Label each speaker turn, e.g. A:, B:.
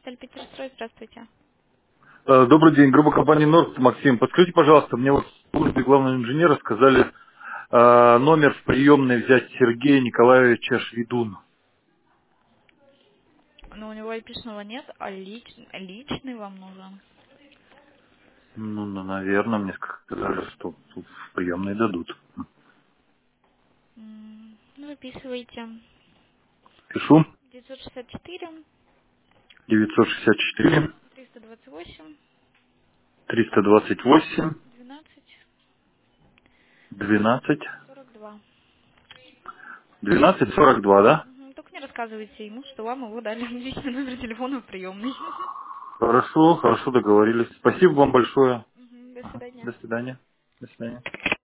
A: Эльпетерстрой, здравствуйте.
B: Добрый день, группа компании Норд, Максим. Подскажите, пожалуйста, мне вот в службе главного инженера сказали номер в приемной взять Сергея Николаевича Шведун.
A: Но у него IP-шного нет, а личный вам нужен.
B: Наверное, мне сказали, что тут в приемной дадут.
A: Ну, выписывайте.
B: Пишу.
A: 964
B: 964
A: 328
B: 328
A: 12
B: 12
A: 42.
B: 12 42, да?
A: Только не рассказывайте ему, что вам его дали личный номер телефона в приемной.
B: Хорошо, хорошо договорились. Спасибо вам большое.
A: До свидания.
B: До свидания. До свидания.